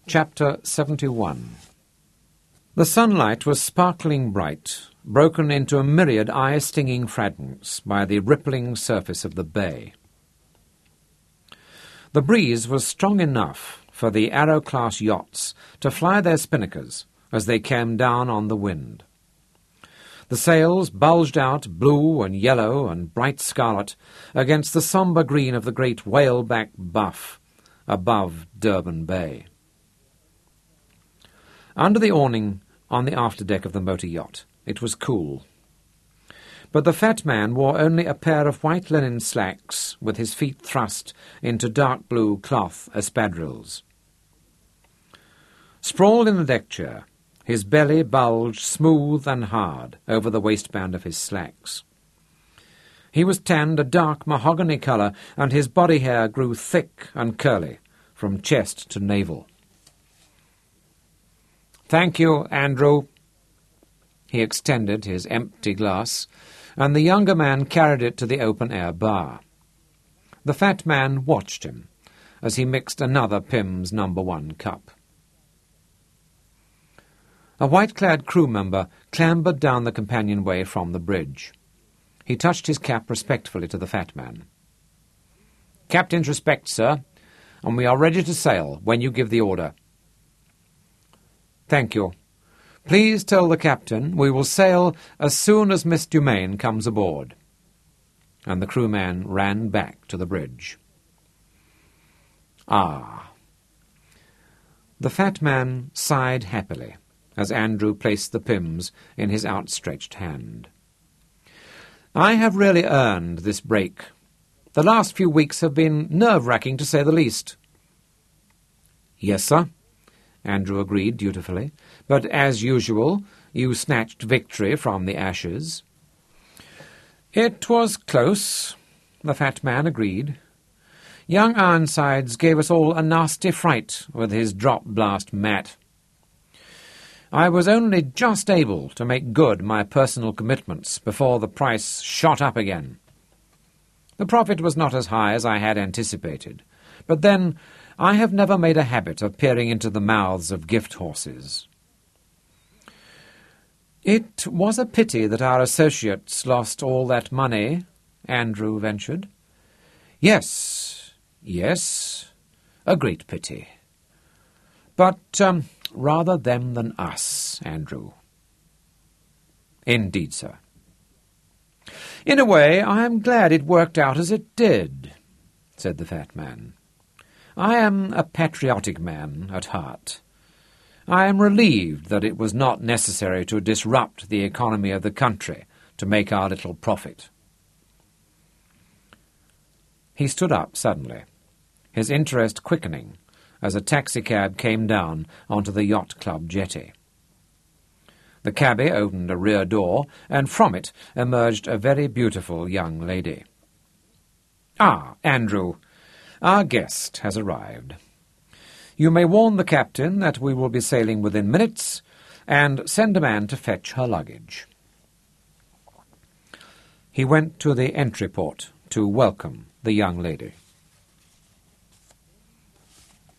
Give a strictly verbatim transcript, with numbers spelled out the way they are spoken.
Chapter seventy-one. The sunlight was sparkling bright, broken into a myriad eye-stinging fragments by the rippling surface of the bay. The breeze was strong enough for the Arrow-class yachts to fly their spinnakers as they came down on the wind. The sails bulged out blue and yellow and bright scarlet against the sombre green of the great whale-back buff above Durban Bay. Under the awning on the afterdeck of the motor yacht, it was cool. But the fat man wore only a pair of white linen slacks with his feet thrust into dark blue cloth espadrilles. Sprawled in the deck chair, his belly bulged smooth and hard over the waistband of his slacks. He was tanned a dark mahogany colour, and his body hair grew thick and curly from chest to navel. "Thank you, Andrew." He extended his empty glass, and the younger man carried it to the open-air bar. The fat man watched him as he mixed another Pim's number one cup. A white-clad crew member clambered down the companionway from the bridge. He touched his cap respectfully to the fat man. "Captain's respect, sir, and we are ready to sail when you give the order." "Thank you. Please tell the captain we will sail as soon as Miss Dumaine comes aboard." And the crewman ran back to the bridge. Ah! The fat man sighed happily as Andrew placed the Pims in his outstretched hand. "I have really earned this break. The last few weeks have been nerve-wracking, to say the least." "Yes, sir," Andrew agreed dutifully, "but as usual, you snatched victory from the ashes." "It was close," the fat man agreed. "Young Ironsides gave us all a nasty fright with his drop-blast mat. I was only just able to make good my personal commitments before the price shot up again. The profit was not as high as I had anticipated, but then I have never made a habit of peering into the mouths of gift horses." "It was a pity that our associates lost all that money," Andrew ventured. "Yes, yes, a great pity. But um, rather them than us, Andrew." "Indeed, sir." "In a way, I am glad it worked out as it did," said the fat man. "I am a patriotic man at heart. I am relieved that it was not necessary to disrupt the economy of the country to make our little profit." He stood up suddenly, his interest quickening as a taxicab came down onto the yacht club jetty. The cabby opened a rear door, and from it emerged a very beautiful young lady. "Ah, Andrew, our guest has arrived. You may warn the captain that we will be sailing within minutes, and send a man to fetch her luggage." He went to the entry port to welcome the young lady.